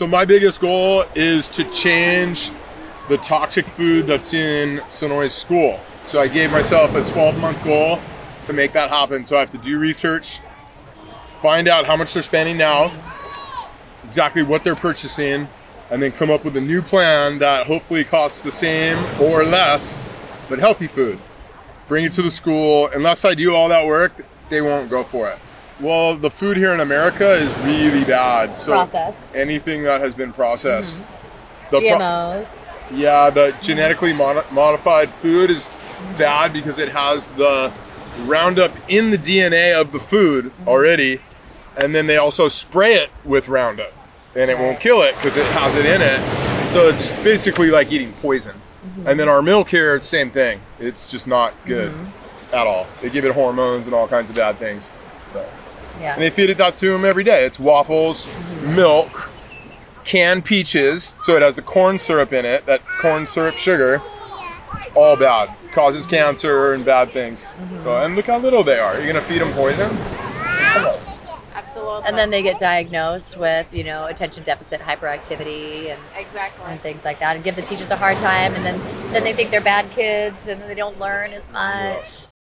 So my biggest goal is to change the toxic food that's in Sonoy's school. So I gave myself a 12-month goal to make that happen. So I have to do research, find out how much they're spending now, exactly what they're purchasing, and then come up with a new plan that hopefully costs the same or less, but healthy food. Bring it to the school. Unless I do all that work, they won't go for it. Well, the food here in America is really bad. So Processed. anything that has been processed. The GMOs. yeah, the genetically modified food is bad because it has the Roundup in the DNA of the food already, and then they also spray it with Roundup, and it won't kill it because it has it in it. So it's basically like eating poison. And then our milk here, it's the same thing. It's just not good at all. They give it hormones and all kinds of bad things. So. Yeah. And they feed it that to them every day. It's waffles, milk, canned peaches, so it has the corn syrup in it, that corn syrup sugar, all bad. Causes cancer and bad things. So, and look how little they are. You're gonna feed them poison? Absolutely. And then they get diagnosed with, attention deficit hyperactivity and Exactly. things like that, and give the teachers a hard time, and then they think they're bad kids, and then they don't learn as much.